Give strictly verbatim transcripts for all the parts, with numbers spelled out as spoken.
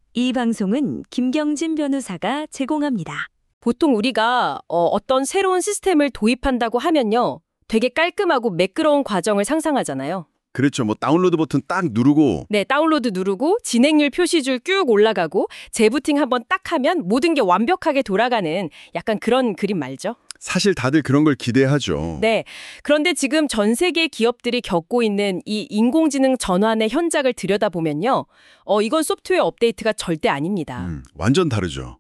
이 방송은 김경진 변호사가 제공합니다. 보통 우리가 어, 어떤 새로운 시스템을 도입한다고 하면요. 되게 깔끔하고 매끄러운 과정을 상상하잖아요. 그렇죠. 뭐 다운로드 버튼 딱 누르고 네, 다운로드 누르고 진행률 표시줄 쭉 올라가고 재부팅 한번 딱 하면 모든 게 완벽하게 돌아가는 약간 그런 그림 말죠. 사실 다들 그런 걸 기대하죠. 네. 그런데 지금 전 세계 기업들이 겪고 있는 이 인공지능 전환의 현장을 들여다보면요. 어, 이건 소프트웨어 업데이트가 절대 아닙니다. 음, 완전 다르죠.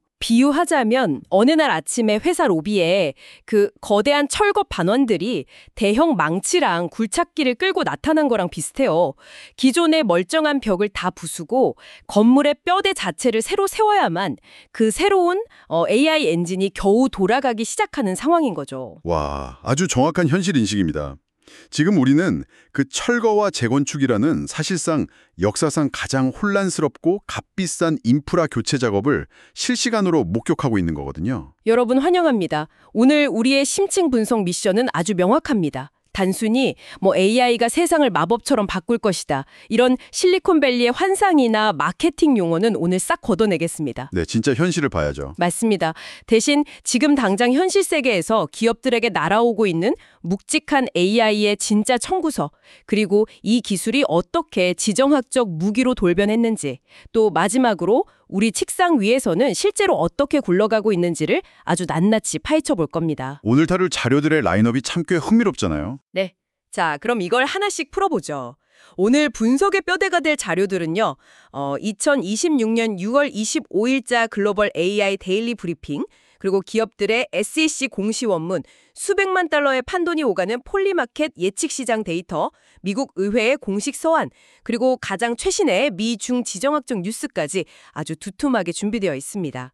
비유하자면 어느 날 아침에 회사 로비에 그 거대한 철거 반원들이 대형 망치랑 굴착기를 끌고 나타난 거랑 비슷해요. 기존의 멀쩡한 벽을 다 부수고 건물의 뼈대 자체를 새로 세워야만 그 새로운 어, 에이아이 엔진이 겨우 돌아가기 시작하는 상황인 거죠. 와, 아주 정확한 현실 인식입니다. 지금 우리는 그 철거와 재건축이라는 사실상 역사상 가장 혼란스럽고 값비싼 인프라 교체 작업을 실시간으로 목격하고 있는 거거든요. 여러분 환영합니다. 오늘 우리의 심층 분석 미션은 아주 명확합니다. 단순히 뭐 에이아이가 세상을 마법처럼 바꿀 것이다. 이런 실리콘밸리의 환상이나 마케팅 용어는 오늘 싹 걷어내겠습니다. 네, 진짜 현실을 봐야죠. 맞습니다. 대신 지금 당장 현실 세계에서 기업들에게 날아오고 있는 묵직한 에이아이의 진짜 청구서, 그리고 이 기술이 어떻게 지정학적 무기로 돌변했는지, 또 마지막으로 우리 책상 위에서는 실제로 어떻게 굴러가고 있는지를 아주 낱낱이 파헤쳐 볼 겁니다. 오늘 다룰 자료들의 라인업이 참 꽤 흥미롭잖아요. 네. 자, 그럼 이걸 하나씩 풀어보죠. 오늘 분석의 뼈대가 될 자료들은요. 어, 이천이십육 년 유월 이십오일자 글로벌 에이아이 데일리 브리핑, 그리고 기업들의 에스이씨 공시 원문, 수백만 달러의 판돈이 오가는 폴리마켓 예측시장 데이터, 미국 의회의 공식 서한, 그리고 가장 최신의 미중 지정학적 뉴스까지 아주 두툼하게 준비되어 있습니다.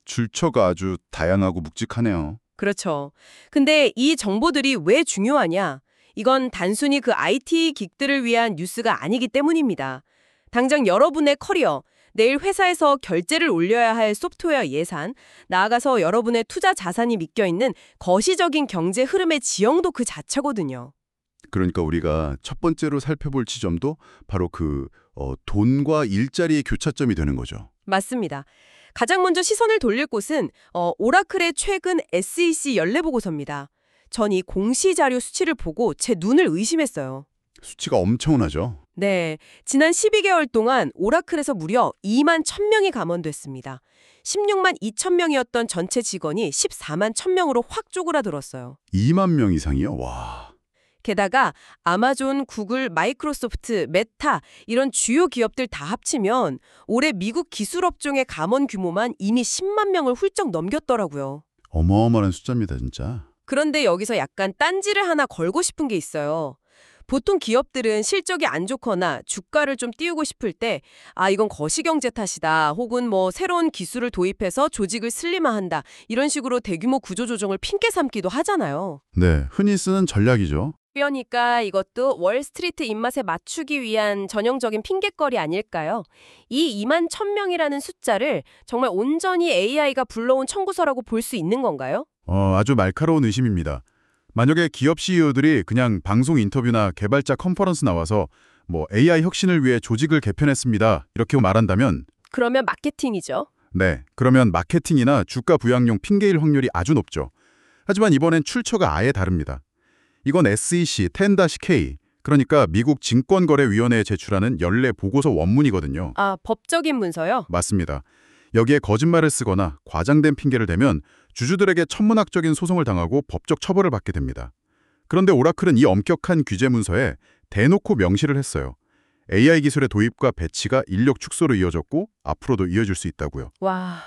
출처가 아주 다양하고 묵직하네요. 그렇죠. 근데 이 정보들이 왜 중요하냐? 이건 단순히 그 아이티 긱들을 위한 뉴스가 아니기 때문입니다. 당장 여러분의 커리어, 내일 회사에서 결제를 올려야 할 소프트웨어 예산, 나아가서 여러분의 투자 자산이 묶여있는 거시적인 경제 흐름의 지형도 그 자체거든요. 그러니까 우리가 첫 번째로 살펴볼 지점도 바로 그 어, 돈과 일자리의 교차점이 되는 거죠. 맞습니다. 가장 먼저 시선을 돌릴 곳은 어, 오라클의 최근 에스이씨 연례보고서입니다. 전 이 공시 자료 수치를 보고 제 눈을 의심했어요. 수치가 엄청나죠. 네, 지난 십이 개월 동안 오라클에서 무려 이만 천 명이 감원됐습니다. 십육만 이천 명이었던 전체 직원이 십사만 천 명으로 확 쪼그라들었어요. 이만 명 이상이요? 와. 게다가 아마존, 구글, 마이크로소프트, 메타 이런 주요 기업들 다 합치면 올해 미국 기술업종의 감원 규모만 이미 십만 명을 훌쩍 넘겼더라고요. 어마어마한 숫자입니다, 진짜. 그런데 여기서 약간 딴지를 하나 걸고 싶은 게 있어요. 보통 기업들은 실적이 안 좋거나 주가를 좀 띄우고 싶을 때 아, 이건 거시경제 탓이다. 혹은 뭐 새로운 기술을 도입해서 조직을 슬림화한다. 이런 식으로 대규모 구조조정을 핑계 삼기도 하잖아요. 네, 흔히 쓰는 전략이죠. 그러니까 이것도 월스트리트 입맛에 맞추기 위한 전형적인 핑곗거리 아닐까요? 이 이만 천 명이라는 숫자를 정말 온전히 에이아이가 불러온 청구서라고 볼 수 있는 건가요? 어, 아주 날카로운 의심입니다. 만약에 기업 씨이오들이 그냥 방송 인터뷰나 개발자 컨퍼런스 나와서 뭐 에이아이 혁신을 위해 조직을 개편했습니다. 이렇게 말한다면 그러면 마케팅이죠. 네, 그러면 마케팅이나 주가 부양용 핑계일 확률이 아주 높죠. 하지만 이번엔 출처가 아예 다릅니다. 이건 에스이씨 텐 케이, 그러니까 미국 증권거래위원회에 제출하는 연례 보고서 원문이거든요. 아, 법적인 문서요? 맞습니다. 여기에 거짓말을 쓰거나 과장된 핑계를 대면 주주들에게 천문학적인 소송을 당하고 법적 처벌을 받게 됩니다. 그런데 오라클은 이 엄격한 규제 문서에 대놓고 명시를 했어요. 에이아이 기술의 도입과 배치가 인력 축소로 이어졌고 앞으로도 이어질 수 있다고요. 와,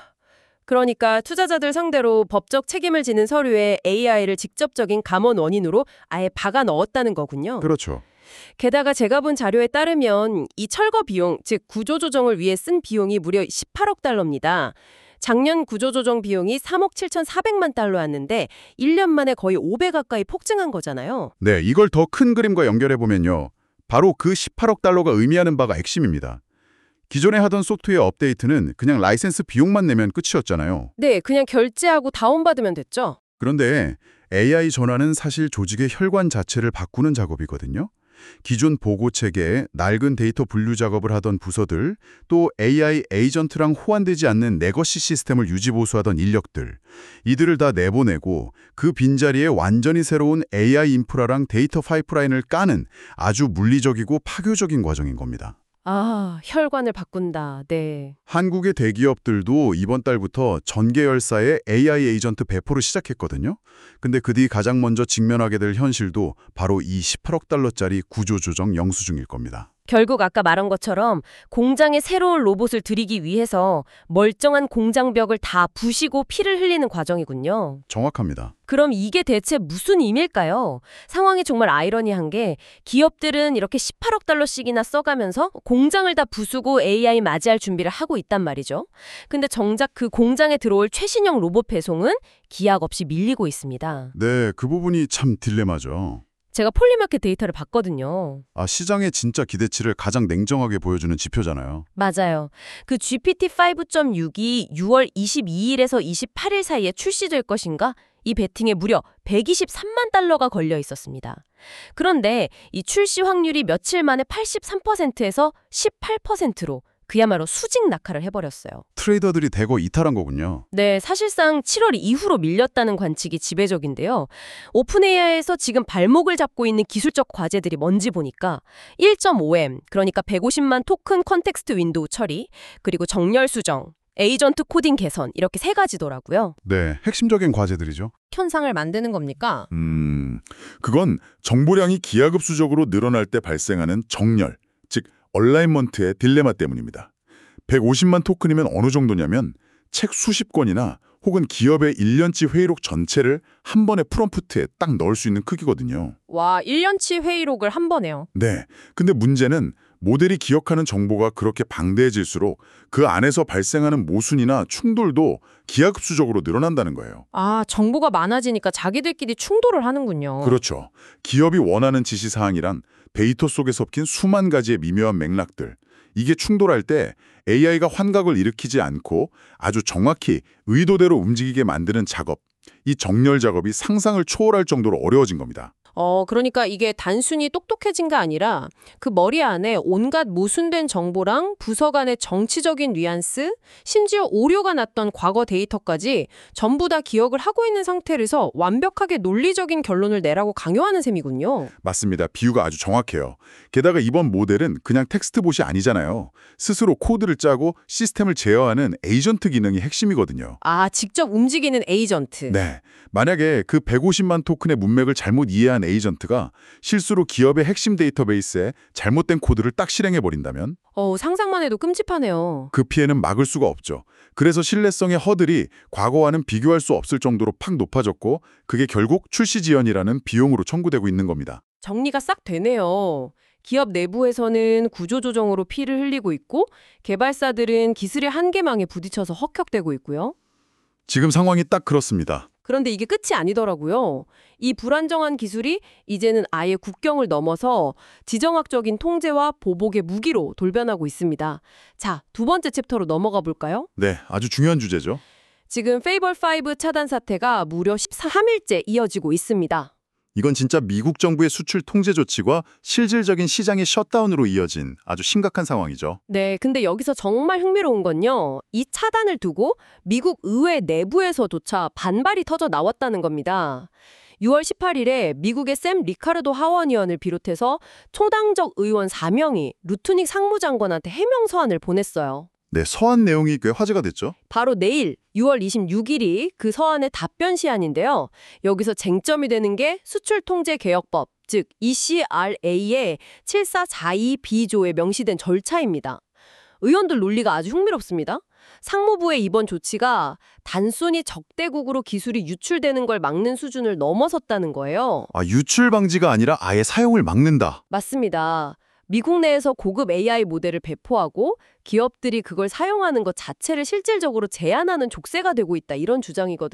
그러니까 투자자들 상대로 법적 책임을 지는 서류에 에이아이를 직접적인 감원 원인으로 아예 박아 넣었다는 거군요. 그렇죠. 게다가 제가 본 자료에 따르면 이 철거 비용, 즉 구조조정을 위해 쓴 비용이 무려 십팔억 달러입니다. 작년 구조조정 비용이 삼억 칠천사백만 달러였는데 일 년 만에 거의 오 배 가까이 폭증한 거잖아요. 네, 이걸 더 큰 그림과 연결해보면요. 바로 그 십팔억 달러가 의미하는 바가 핵심입니다. 기존에 하던 소프트웨어 업데이트는 그냥 라이센스 비용만 내면 끝이었잖아요. 네, 그냥 결제하고 다운받으면 됐죠. 그런데 에이아이 전환은 사실 조직의 혈관 자체를 바꾸는 작업이거든요. 기존 보고 체계에 낡은 데이터 분류 작업을 하던 부서들, 또 에이아이 에이전트랑 호환되지 않는 레거시 시스템을 유지 보수하던 인력들, 이들을 다 내보내고 그 빈자리에 완전히 새로운 에이아이 인프라랑 데이터 파이프라인을 까는 아주 물리적이고 파교적인 과정인 겁니다. 아, 혈관을 바꾼다. 네. 한국의 대기업들도 이번 달부터 전계열사에 에이아이 에이전트 배포를 시작했거든요. 근데 그 뒤 가장 먼저 직면하게 될 현실도 바로 이 십팔억 달러짜리 구조조정 영수증일 겁니다. 결국 아까 말한 것처럼 공장에 새로운 로봇을 들이기 위해서 멀쩡한 공장벽을 다 부시고 피를 흘리는 과정이군요. 정확합니다. 그럼 이게 대체 무슨 의미일까요? 상황이 정말 아이러니한 게 기업들은 이렇게 십팔억 달러씩이나 써가면서 공장을 다 부수고 에이아이 맞이할 준비를 하고 있단 말이죠. 근데 정작 그 공장에 들어올 최신형 로봇 배송은 기약 없이 밀리고 있습니다. 네, 그 부분이 참 딜레마죠. 제가 폴리마켓 데이터를 봤거든요. 아, 시장의 진짜 기대치를 가장 냉정하게 보여주는 지표잖아요. 맞아요. 그 지피티 오 점 육이 유월 이십이일에서 이십팔일 사이에 출시될 것인가? 이 베팅에 무려 백이십삼만 달러가 걸려 있었습니다. 그런데 이 출시 확률이 며칠 만에 팔십삼 퍼센트에서 십팔 퍼센트로 그야말로 수직 낙하를 해버렸어요. 트레이더들이 대거 이탈한 거군요. 네, 사실상 칠월 이후로 밀렸다는 관측이 지배적인데요. 오픈에이아이에서 지금 발목을 잡고 있는 기술적 과제들이 뭔지 보니까 일 점 오 엠, 그러니까 백오십만 토큰 컨텍스트 윈도우 처리, 그리고 정렬 수정, 에이전트 코딩 개선 이렇게 세 가지더라고요. 네, 핵심적인 과제들이죠. 현상을 만드는 겁니까? 음, 그건 정보량이 기하급수적으로 늘어날 때 발생하는 정렬, 즉 얼라이먼트의 딜레마 때문입니다. 백오십만 토큰이면 어느 정도냐면 책 수십 권이나 혹은 기업의 일 년치 회의록 전체를 한 번에 프롬프트에 딱 넣을 수 있는 크기거든요. 와, 일 년치 회의록을 한 번에요. 네, 근데 문제는 모델이 기억하는 정보가 그렇게 방대해질수록 그 안에서 발생하는 모순이나 충돌도 기하급수적으로 늘어난다는 거예요. 아, 정보가 많아지니까 자기들끼리 충돌을 하는군요. 그렇죠. 기업이 원하는 지시사항이란 데이터 속에 섞인 수만 가지의 미묘한 맥락들. 이게 충돌할 때 에이아이가 환각을 일으키지 않고 아주 정확히 의도대로 움직이게 만드는 작업, 이 정렬 작업이 상상을 초월할 정도로 어려워진 겁니다. 어, 그러니까 이게 단순히 똑똑해진 게 아니라 그 머리 안에 온갖 모순된 정보랑 부서 간의 정치적인 뉘앙스, 심지어 오류가 났던 과거 데이터까지 전부 다 기억을 하고 있는 상태에서 완벽하게 논리적인 결론을 내라고 강요하는 셈이군요. 맞습니다. 비유가 아주 정확해요. 게다가 이번 모델은 그냥 텍스트봇이 아니잖아요. 스스로 코드를 짜고 시스템을 제어하는 에이전트 기능이 핵심이거든요. 아, 직접 움직이는 에이전트. 네. 만약에 그 백오십만 토큰의 문맥을 잘못 이해한 에이전트가 실수로 기업의 핵심 데이터베이스에 잘못된 코드를 딱 실행해버린다면 어, 상상만 해도 끔찍하네요. 그 피해는 막을 수가 없죠. 그래서 신뢰성의 허들이 과거와는 비교할 수 없을 정도로 팍 높아졌고 그게 결국 출시 지연이라는 비용으로 청구되고 있는 겁니다. 정리가 싹 되네요. 기업 내부에서는 구조조정으로 피를 흘리고 있고 개발사들은 기술의 한계망에 부딪혀서 헉헉대고 있고요. 지금 상황이 딱 그렇습니다. 그런데 이게 끝이 아니더라고요. 이 불안정한 기술이 이제는 아예 국경을 넘어서 지정학적인 통제와 보복의 무기로 돌변하고 있습니다. 자, 두 번째 챕터로 넘어가 볼까요? 네, 아주 중요한 주제죠. 지금 페이벌 오 차단 사태가 무려 십삼 일째 이어지고 있습니다. 이건 진짜 미국 정부의 수출 통제 조치와 실질적인 시장의 셧다운으로 이어진 아주 심각한 상황이죠. 네, 근데 여기서 정말 흥미로운 건요. 이 차단을 두고 미국 의회 내부에서조차 반발이 터져 나왔다는 겁니다. 유월 십팔일에 미국의 샘 리카르도 하원 의원을 비롯해서 초당적 의원 네 명이 루트닉 상무장관한테 해명 서한을 보냈어요. 네, 서한 내용이 꽤 화제가 됐죠. 바로 내일 유월 이십육일이 그 서한의 답변 시한인데요. 여기서 쟁점이 되는 게 수출통제개혁법, 즉 이씨알에이의 칠사사이 비조에 명시된 절차입니다. 의원들 논리가 아주 흥미롭습니다. 상무부의 이번 조치가 단순히 적대국으로 기술이 유출되는 걸 막는 수준을 넘어섰다는 거예요. 아, 유출 방지가 아니라 아예 사용을 막는다. 맞습니다. 미국 내에서 고급 에이아이 모델을 배포하고 기업들이 그걸 사용하는 것 자체를 실질적으로 제한하는 족쇄가 되고 있다 이런 주장이거든요.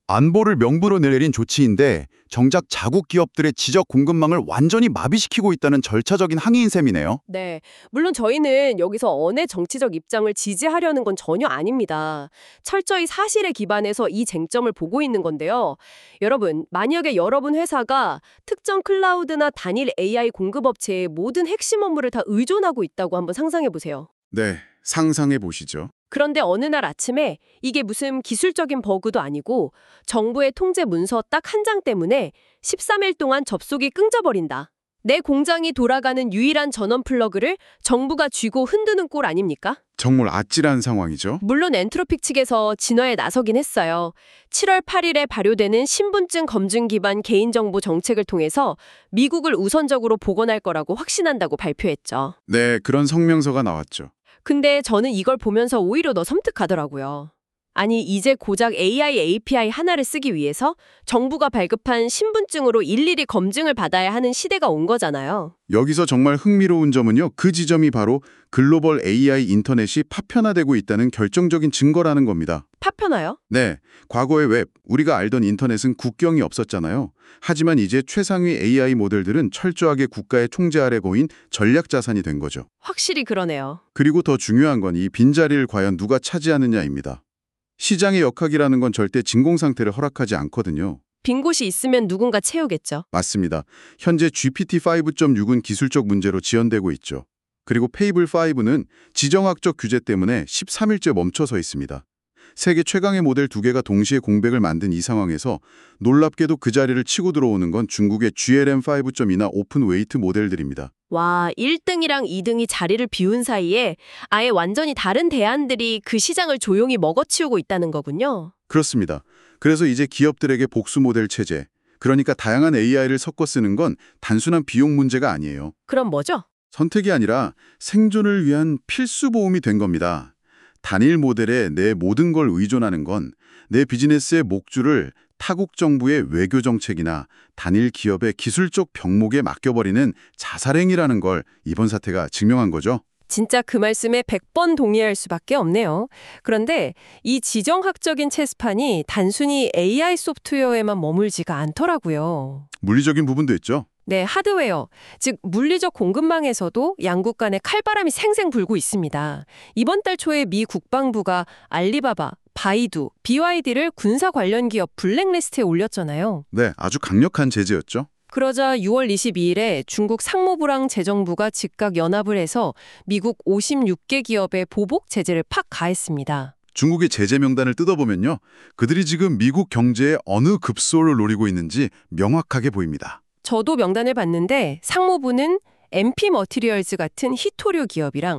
안보를 명분으로 내린 조치인데 정작 자국 기업들의 지적 공급망을 완전히 마비시키고 있다는 절차적인 항의인 셈이네요. 네, 물론 저희는 여기서 언의 정치적 입장을 지지하려는 건 전혀 아닙니다. 철저히 사실에 기반해서 이 쟁점을 보고 있는 건데요. 여러분, 만약에 여러분 회사가 특정 클라우드나 단일 에이아이 공급업체의 모든 핵심 업무를 다 의존하고 있다고 한번 상상해 보세요. 네, 상상해 보시죠. 그런데 어느 날 아침에 이게 무슨 기술적인 버그도 아니고 정부의 통제 문서 딱 한 장 때문에 십삼 일 동안 접속이 끊겨버린다. 내 공장이 돌아가는 유일한 전원 플러그를 정부가 쥐고 흔드는 꼴 아닙니까? 정말 아찔한 상황이죠. 물론 엔트로픽 측에서 진화에 나서긴 했어요. 칠월 팔일에 발효되는 신분증 검증 기반 개인정보 정책을 통해서 미국을 우선적으로 복원할 거라고 확신한다고 발표했죠. 네, 그런 성명서가 나왔죠. 근데 저는 이걸 보면서 오히려 더 섬뜩하더라고요. 아니, 이제 고작 에이아이 에이피아이 하나를 쓰기 위해서 정부가 발급한 신분증으로 일일이 검증을 받아야 하는 시대가 온 거잖아요. 여기서 정말 흥미로운 점은요. 그 지점이 바로 글로벌 에이아이 인터넷이 파편화되고 있다는 결정적인 증거라는 겁니다. 파편화요? 네, 과거의 웹, 우리가 알던 인터넷은 국경이 없었잖아요. 하지만 이제 최상위 에이아이 모델들은 철저하게 국가의 통제 아래 고인 전략 자산이 된 거죠. 확실히 그러네요. 그리고 더 중요한 건 이 빈자리를 과연 누가 차지하느냐입니다. 시장의 역학이라는 건 절대 진공 상태를 허락하지 않거든요. 빈 곳이 있으면 누군가 채우겠죠. 맞습니다. 현재 지피티 오 점 육은 기술적 문제로 지연되고 있죠. 그리고 페이블 오는 지정학적 규제 때문에 십삼 일째 멈춰서 있습니다. 세계 최강의 모델 두 개가 동시에 공백을 만든 이 상황에서 놀랍게도 그 자리를 치고 들어오는 건 중국의 지엘엠 오 점 이나 오픈 웨이트 모델들입니다. 와, 일 등이랑 이 등이 자리를 비운 사이에 아예 완전히 다른 대안들이 그 시장을 조용히 먹어치우고 있다는 거군요. 그렇습니다. 그래서 이제 기업들에게 복수 모델 체제, 그러니까 다양한 에이아이를 섞어 쓰는 건 단순한 비용 문제가 아니에요. 그럼 뭐죠? 선택이 아니라 생존을 위한 필수 보험이 된 겁니다. 단일 모델에 내 모든 걸 의존하는 건 내 비즈니스의 목줄을 타국 정부의 외교 정책이나 단일 기업의 기술적 병목에 맡겨버리는 자살행위라는 걸 이번 사태가 증명한 거죠. 진짜 그 말씀에 백 번 동의할 수밖에 없네요. 그런데 이 지정학적인 체스판이 단순히 에이아이 소프트웨어에만 머물지가 않더라고요. 물리적인 부분도 있죠. 네, 하드웨어, 즉 물리적 공급망에서도 양국 간의 칼바람이 생생 불고 있습니다. 이번 달 초에 미 국방부가 알리바바, 바이두, 비와이디를 군사 관련 기업 블랙리스트에 올렸잖아요. 네, 아주 강력한 제재였죠. 그러자 유월 이십이일에 중국 상무부랑 재정부가 즉각 연합을 해서 미국 오십육 개 기업에 보복 제재를 팍 가했습니다. 중국의 제재 명단을 뜯어보면요. 그들이 지금 미국 경제에 어느 급소를 노리고 있는지 명확하게 보입니다. 저도 명단을 봤는데 상무부는 엠피 머티리얼즈 같은 히토류 기업이랑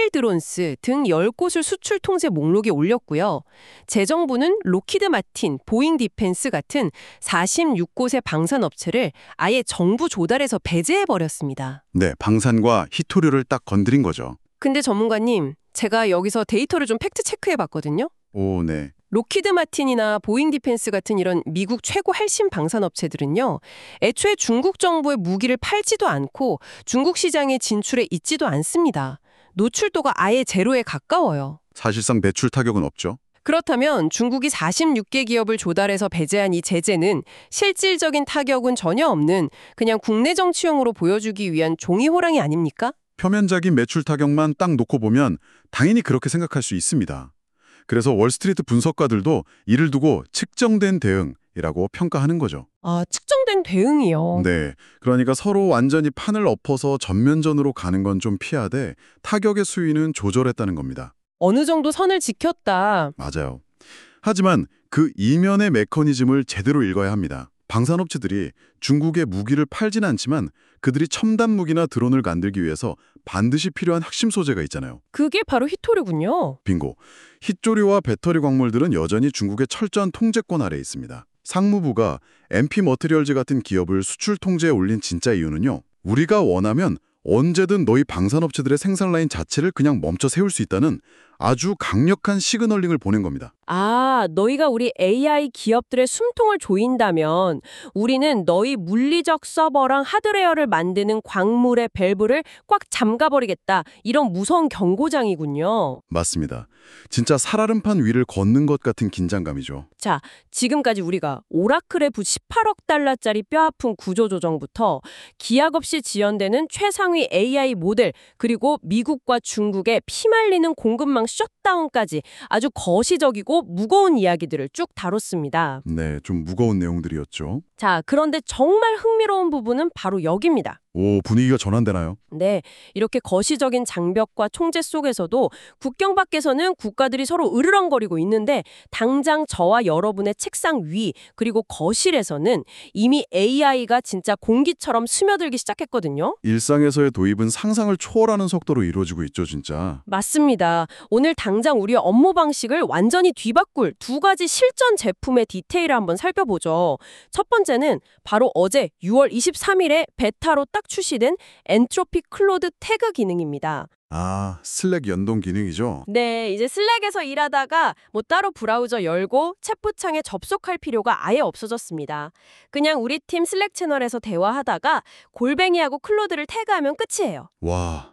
틸드론스 등 열 곳을 수출 통제 목록에 올렸고요. 재정부는 로키드 마틴, 보잉 디펜스 같은 사십육 곳의 방산업체를 아예 정부 조달해서 배제해버렸습니다. 네, 방산과 히토류를 딱 건드린 거죠. 근데 전문가님, 제가 여기서 데이터를 좀 팩트 체크해봤거든요. 오, 네. 로키드 마틴이나 보잉 디펜스 같은 이런 미국 최고 헬심 방산업체들은요. 애초에 중국 정부의 무기를 팔지도 않고 중국 시장에 진출해 있지도 않습니다. 노출도가 아예 제로에 가까워요. 사실상 매출 타격은 없죠. 그렇다면 중국이 사십육 개 기업을 조달해서 배제한 이 제재는 실질적인 타격은 전혀 없는 그냥 국내 정치용으로 보여주기 위한 종이 호랑이 아닙니까? 표면적인 매출 타격만 딱 놓고 보면 당연히 그렇게 생각할 수 있습니다. 그래서 월스트리트 분석가들도 이를 두고 측정된 대응이라고 평가하는 거죠. 아, 측정된 대응이요? 네, 그러니까 서로 완전히 판을 엎어서 전면전으로 가는 건 좀 피하되 타격의 수위는 조절했다는 겁니다. 어느 정도 선을 지켰다. 맞아요. 하지만 그 이면의 메커니즘을 제대로 읽어야 합니다. 방산업체들이 중국에 무기를 팔진 않지만 그들이 첨단 무기나 드론을 만들기 위해서 반드시 필요한 핵심 소재가 있잖아요. 그게 바로 히토류군요. 빙고. 힛조류와 배터리 광물들은 여전히 중국의 철저한 통제권 아래에 있습니다. 상무부가 엠피 머티리얼즈 같은 기업을 수출 통제에 올린 진짜 이유는요. 우리가 원하면 언제든 너희 방산업체들의 생산 라인 자체를 그냥 멈춰 세울 수 있다는 아주 강력한 시그널링을 보낸 겁니다. 아, 너희가 우리 에이아이 기업들의 숨통을 조인다면 우리는 너희 물리적 서버랑 하드웨어를 만드는 광물의 밸브를 꽉 잠가버리겠다. 이런 무서운 경고장이군요. 맞습니다. 진짜 살얼음판 위를 걷는 것 같은 긴장감이죠. 자, 지금까지 우리가 오라클의 부 십팔억 달러짜리 뼈아픈 구조조정부터 기약 없이 지연되는 최상위 에이아이 모델, 그리고 미국과 중국의 피말리는 공급망 셧다운까지 아주 거시적이고 무거운 이야기들을 쭉 다뤘습니다. 네, 좀 무거운 내용들이었죠. 자, 그런데 정말 흥미로운 부분은 바로 여기입니다. 오, 분위기가 전환되나요? 네, 이렇게 거시적인 장벽과 총재 속에서도 국경 밖에서는 국가들이 서로 으르렁거리고 있는데 당장 저와 여러분의 책상 위 그리고 거실에서는 이미 에이아이가 진짜 공기처럼 스며들기 시작했거든요. 일상에서의 도입은 상상을 초월하는 속도로 이루어지고 있죠, 진짜. 맞습니다. 오늘 당장 우리의 업무 방식을 완전히 뒤바꿀 두 가지 실전 제품의 디테일을 한번 살펴보죠. 첫 번째는 바로 어제 유월 이십삼일에 베타로 딱 출시된 엔트로피 클로드 태그 기능입니다. 아, 슬랙 연동 기능이죠. 네, 이제 슬랙에서 일하다가 뭐 따로 브라우저 열고 챗부창에 접속할 필요가 아예 없어졌습니다. 그냥 우리 팀 슬랙 채널에서 대화하다가 골뱅이하고 클로드를 태그하면 끝이에요. 와,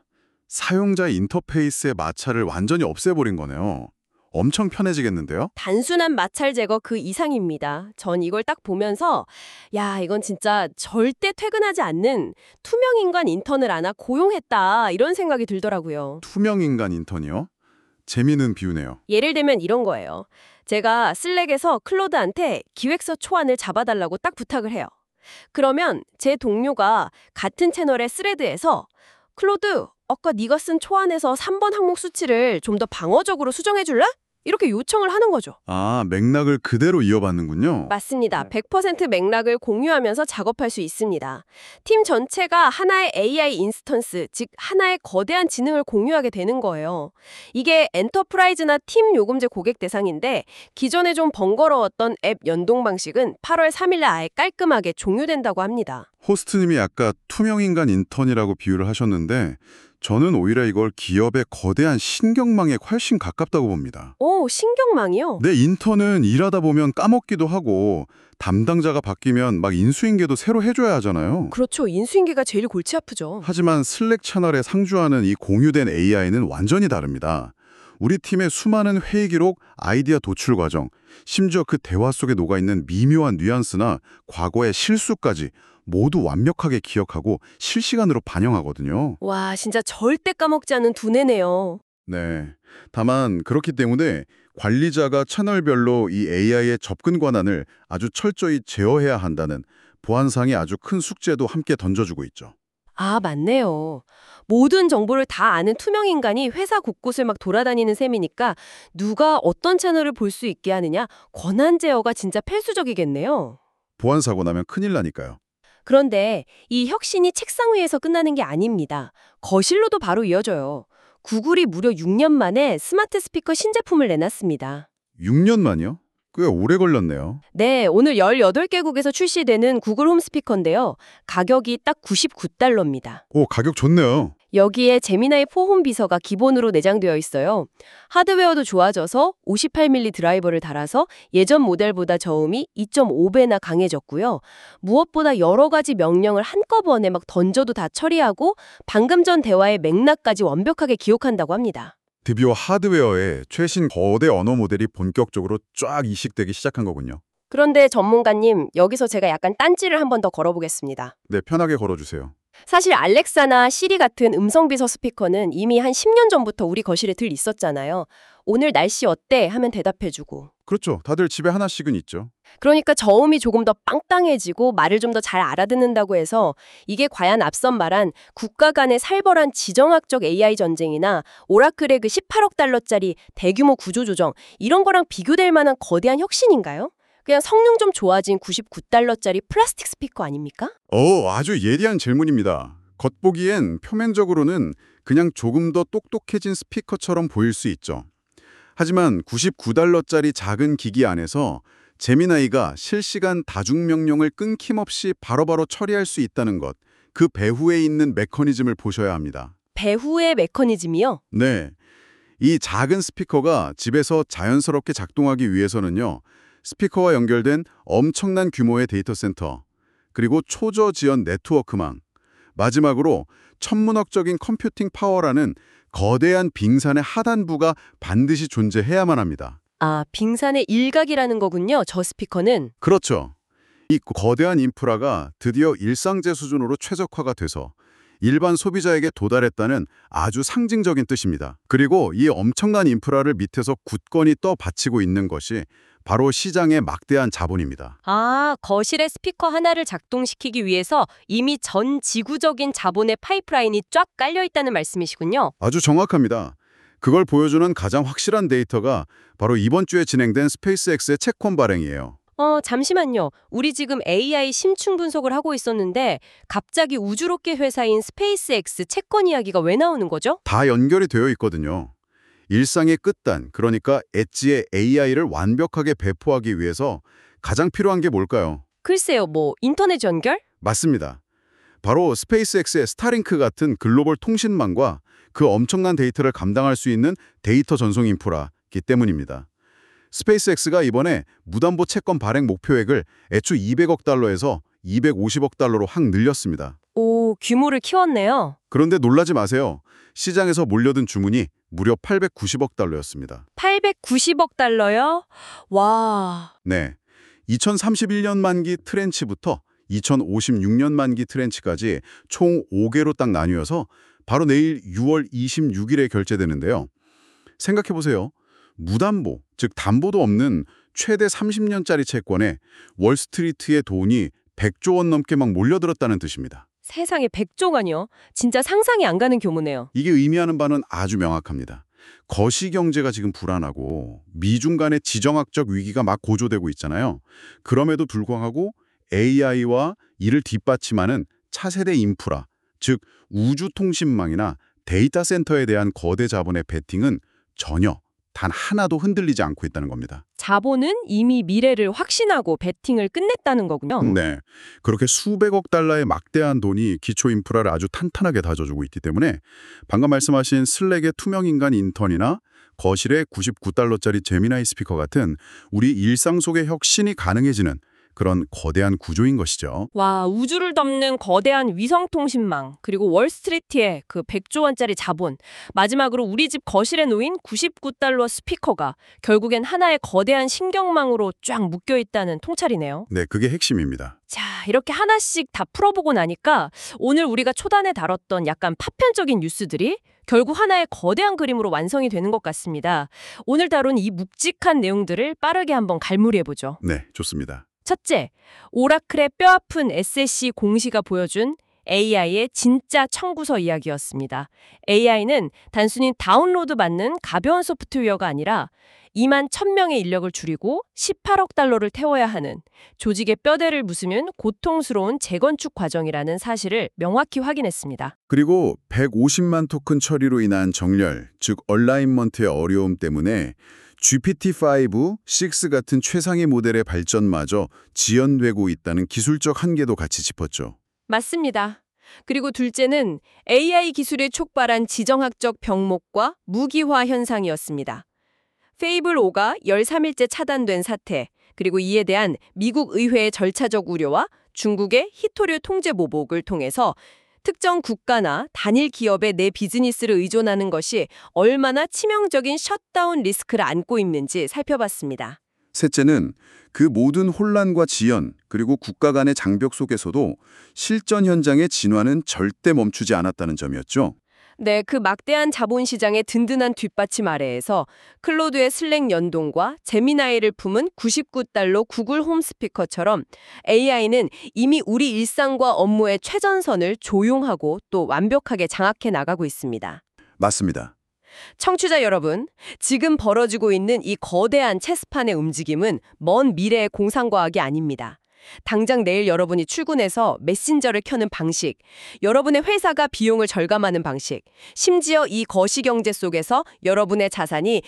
사용자 인터페이스의 마찰을 완전히 없애버린 거네요. 엄청 편해지겠는데요? 단순한 마찰 제거 그 이상입니다. 전 이걸 딱 보면서 야, 이건 진짜 절대 퇴근하지 않는 투명 인간 인턴을 하나 고용했다 이런 생각이 들더라고요. 투명 인간 인턴이요? 재미있는 비유네요. 예를 들면 이런 거예요. 제가 슬랙에서 클로드한테 기획서 초안을 잡아달라고 딱 부탁을 해요. 그러면 제 동료가 같은 채널의 스레드에서 클로드, 아까 네가 쓴 초안에서 삼 번 항목 수치를 좀 더 방어적으로 수정해 줄래? 이렇게 요청을 하는 거죠. 아, 맥락을 그대로 이어받는군요. 맞습니다. 백 퍼센트 맥락을 공유하면서 작업할 수 있습니다. 팀 전체가 하나의 에이아이 인스턴스, 즉 하나의 거대한 지능을 공유하게 되는 거예요. 이게 엔터프라이즈나 팀 요금제 고객 대상인데 기존에 좀 번거로웠던 앱 연동 방식은 팔월 삼일날 아예 깔끔하게 종료된다고 합니다. 호스트님이 아까 투명 인간 인턴이라고 비유를 하셨는데 저는 오히려 이걸 기업의 거대한 신경망에 훨씬 가깝다고 봅니다. 오, 신경망이요? 내 인턴은 일하다 보면 까먹기도 하고 담당자가 바뀌면 막 인수인계도 새로 해줘야 하잖아요. 그렇죠. 인수인계가 제일 골치 아프죠. 하지만 슬랙 채널에 상주하는 이 공유된 에이아이는 완전히 다릅니다. 우리 팀의 수많은 회의 기록, 아이디어 도출 과정, 심지어 그 대화 속에 녹아있는 미묘한 뉘앙스나 과거의 실수까지 모두 완벽하게 기억하고 실시간으로 반영하거든요. 와, 진짜 절대 까먹지 않는 두뇌네요. 네. 다만 그렇기 때문에 관리자가 채널별로 이 에이아이의 접근 권한을 아주 철저히 제어해야 한다는 보안상의 아주 큰 숙제도 함께 던져주고 있죠. 아, 맞네요. 모든 정보를 다 아는 투명 인간이 회사 곳곳을 막 돌아다니는 셈이니까 누가 어떤 채널을 볼 수 있게 하느냐 권한 제어가 진짜 필수적이겠네요. 보안 사고 나면 큰일 나니까요. 그런데 이 혁신이 책상 위에서 끝나는 게 아닙니다. 거실로도 바로 이어져요. 구글이 무려 육 년 만에 스마트 스피커 신제품을 내놨습니다. 육 년 만이요? 꽤 오래 걸렸네요. 네, 오늘 열여덟 개국에서 출시되는 구글 홈 스피커인데요. 가격이 딱 구십구 달러입니다. 오, 가격 좋네요. 여기에 제미나이 사 홈 비서가 기본으로 내장되어 있어요. 하드웨어도 좋아져서 오십팔 밀리미터 드라이버를 달아서 예전 모델보다 저음이 이 점 오 배나 강해졌고요. 무엇보다 여러 가지 명령을 한꺼번에 막 던져도 다 처리하고 방금 전 대화의 맥락까지 완벽하게 기억한다고 합니다. 드디어 하드웨어에 최신 거대 언어 모델이 본격적으로 쫙 이식되기 시작한 거군요. 그런데 전문가님, 여기서 제가 약간 딴지를 한 번 더 걸어보겠습니다. 네, 편하게 걸어주세요. 사실 알렉사나 시리 같은 음성비서 스피커는 이미 한 십 년 전부터 우리 거실에 들 있었잖아요. 오늘 날씨 어때? 하면 대답해주고. 그렇죠. 다들 집에 하나씩은 있죠. 그러니까 저음이 조금 더 빵땅해지고 말을 좀 더 잘 알아듣는다고 해서 이게 과연 앞선 말한 국가 간의 살벌한 지정학적 에이아이 전쟁이나 오라클의 그 십팔억 달러짜리 대규모 구조조정 이런 거랑 비교될 만한 거대한 혁신인가요? 그냥 성능 좀 좋아진 구십구 달러짜리 플라스틱 스피커 아닙니까? 오, 아주 예리한 질문입니다. 겉보기엔 표면적으로는 그냥 조금 더 똑똑해진 스피커처럼 보일 수 있죠. 하지만 구십구 달러짜리 작은 기기 안에서 제미나이가 실시간 다중명령을 끊김없이 바로바로 처리할 수 있다는 것, 그 배후에 있는 메커니즘을 보셔야 합니다. 배후의 메커니즘이요? 네, 이 작은 스피커가 집에서 자연스럽게 작동하기 위해서는요. 스피커와 연결된 엄청난 규모의 데이터 센터, 그리고 초저지연 네트워크망, 마지막으로 천문학적인 컴퓨팅 파워라는 거대한 빙산의 하단부가 반드시 존재해야만 합니다. 아, 빙산의 일각이라는 거군요. 저 스피커는. 그렇죠. 이 거대한 인프라가 드디어 일상재 수준으로 최적화가 돼서 일반 소비자에게 도달했다는 아주 상징적인 뜻입니다. 그리고 이 엄청난 인프라를 밑에서 굳건히 떠받치고 있는 것이 바로 시장의 막대한 자본입니다. 아, 거실에 스피커 하나를 작동시키기 위해서 이미 전 지구적인 자본의 파이프라인이 쫙 깔려 있다는 말씀이시군요. 아주 정확합니다. 그걸 보여주는 가장 확실한 데이터가 바로 이번 주에 진행된 스페이스X의 채권 발행이에요. 어, 잠시만요. 우리 지금 에이아이 심층 분석을 하고 있었는데 갑자기 우주로켓 회사인 스페이스X 채권 이야기가 왜 나오는 거죠? 다 연결이 되어 있거든요. 일상의 끝단, 그러니까 엣지의 에이아이를 완벽하게 배포하기 위해서 가장 필요한 게 뭘까요? 글쎄요, 뭐 인터넷 연결? 맞습니다. 바로 스페이스X의 스타링크 같은 글로벌 통신망과 그 엄청난 데이터를 감당할 수 있는 데이터 전송 인프라이기 때문입니다. 스페이스X가 이번에 무담보 채권 발행 목표액을 애초 이백억 달러에서 이백오십억 달러로 확 늘렸습니다. 오, 규모를 키웠네요. 그런데 놀라지 마세요. 시장에서 몰려든 주문이 무려 팔백구십억 달러였습니다. 팔백구십억 달러요? 와. 네, 이천삼십일 년 만기 트렌치부터 이천오십육 년 만기 트렌치까지 총 오 개로 딱 나뉘어서 바로 내일 유월 이십육일에 결제되는데요. 생각해보세요. 무담보, 즉 담보도 없는 최대 삼십 년짜리 채권에 월스트리트의 돈이 백조 원 넘게 막 몰려들었다는 뜻입니다. 세상에 백조간이요? 진짜 상상이 안 가는 규모네요. 이게 의미하는 바는 아주 명확합니다. 거시경제가 지금 불안하고 미중 간의 지정학적 위기가 막 고조되고 있잖아요. 그럼에도 불구하고 에이아이와 이를 뒷받침하는 차세대 인프라, 즉 우주통신망이나 데이터 센터에 대한 거대 자본의 베팅은 전혀 단 하나도 흔들리지 않고 있다는 겁니다. 자본은 이미 미래를 확신하고 베팅을 끝냈다는 거군요. 네, 그렇게 수백억 달러의 막대한 돈이 기초 인프라를 아주 탄탄하게 다져주고 있기 때문에 방금 말씀하신 슬랙의 투명인간 인턴이나 거실의 구십구 달러짜리 제미나이 스피커 같은 우리 일상 속의 혁신이 가능해지는 그런 거대한 구조인 것이죠. 와, 우주를 덮는 거대한 위성통신망, 그리고 월스트리트의 그 백조 원짜리 자본, 마지막으로 우리 집 거실에 놓인 구십구 달러 스피커가 결국엔 하나의 거대한 신경망으로 쫙 묶여있다는 통찰이네요. 네, 그게 핵심입니다. 자, 이렇게 하나씩 다 풀어보고 나니까 오늘 우리가 초단에 다뤘던 약간 파편적인 뉴스들이 결국 하나의 거대한 그림으로 완성이 되는 것 같습니다. 오늘 다룬 이 묵직한 내용들을 빠르게 한번 갈무리해보죠. 네, 좋습니다. 첫째, 오라클의 뼈아픈 에스에스씨 공시가 보여준 에이아이의 진짜 청구서 이야기였습니다. 에이아이는 단순히 다운로드 받는 가벼운 소프트웨어가 아니라 이만 천 명의 인력을 줄이고 십팔억 달러를 태워야 하는 조직의 뼈대를 부수면 고통스러운 재건축 과정이라는 사실을 명확히 확인했습니다. 그리고 백오십만 토큰 처리로 인한 정렬, 즉 얼라인먼트의 어려움 때문에 지피티 오, 육 같은 최상의 모델의 발전마저 지연되고 있다는 기술적 한계도 같이 짚었죠. 맞습니다. 그리고 둘째는 에이아이 기술의 촉발한 지정학적 병목과 무기화 현상이었습니다. 페이블 오가 열삼 일째 차단된 사태, 그리고 이에 대한 미국 의회의 절차적 우려와 중국의 히토류 통제 보복을 통해서 특정 국가나 단일 기업의 내 비즈니스를 의존하는 것이 얼마나 치명적인 셧다운 리스크를 안고 있는지 살펴봤습니다. 셋째는 그 모든 혼란과 지연, 그리고 국가 간의 장벽 속에서도 실전 현장의 진화는 절대 멈추지 않았다는 점이었죠. 네, 그 막대한 자본시장의 든든한 뒷받침 아래에서 클로드의 슬랙 연동과 제미나이를 품은 구십구 달러 구글 홈 스피커처럼 에이아이는 이미 우리 일상과 업무의 최전선을 조용하고 또 완벽하게 장악해 나가고 있습니다. 맞습니다. 청취자 여러분, 지금 벌어지고 있는 이 거대한 체스판의 움직임은 먼 미래의 공상과학이 아닙니다. 당장 내일 여러분이 출근해서 메신저를 켜는 방식, 여러분의 회사가 비용을 절감하는 방식, 심지어 이 거시경제 속에서 여러분의 자산이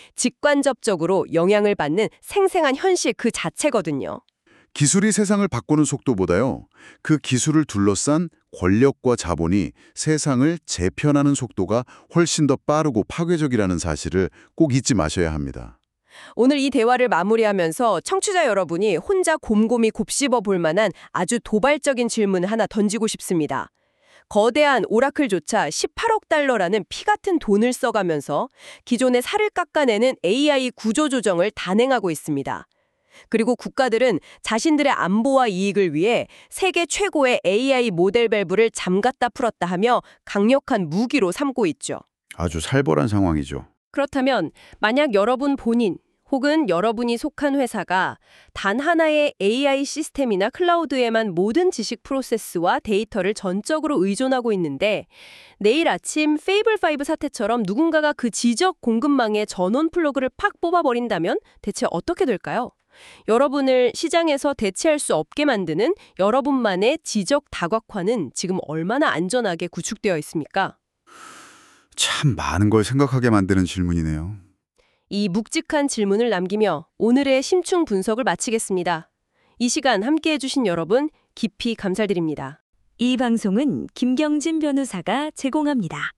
직간접적으로 영향을 받는 생생한 현실 그 자체거든요. 기술이 세상을 바꾸는 속도보다요, 그 기술을 둘러싼 권력과 자본이 세상을 재편하는 속도가 훨씬 더 빠르고 파괴적이라는 사실을 꼭 잊지 마셔야 합니다. 오늘 이 대화를 마무리하면서 청취자 여러분이 혼자 곰곰이 곱씹어 볼 만한 아주 도발적인 질문을 하나 던지고 싶습니다. 거대한 오라클조차 십팔억 달러라는 피 같은 돈을 써가면서 기존의 살을 깎아내는 에이아이 구조 조정을 단행하고 있습니다. 그리고 국가들은 자신들의 안보와 이익을 위해 세계 최고의 에이아이 모델 밸브를 잠갔다 풀었다 하며 강력한 무기로 삼고 있죠. 아주 살벌한 상황이죠. 그렇다면 만약 여러분 본인 혹은 여러분이 속한 회사가 단 하나의 에이아이 시스템이나 클라우드에만 모든 지식 프로세스와 데이터를 전적으로 의존하고 있는데 내일 아침 페이블 파이브 사태처럼 누군가가 그 지적 공급망의 전원 플러그를 팍 뽑아버린다면 대체 어떻게 될까요? 여러분을 시장에서 대체할 수 없게 만드는 여러분만의 지적 다각화는 지금 얼마나 안전하게 구축되어 있습니까? 참 많은 걸 생각하게 만드는 질문이네요. 이 묵직한 질문을 남기며 오늘의 심층 분석을 마치겠습니다. 이 시간 함께해 주신 여러분 깊이 감사드립니다. 이 방송은 김경진 변호사가 제공합니다.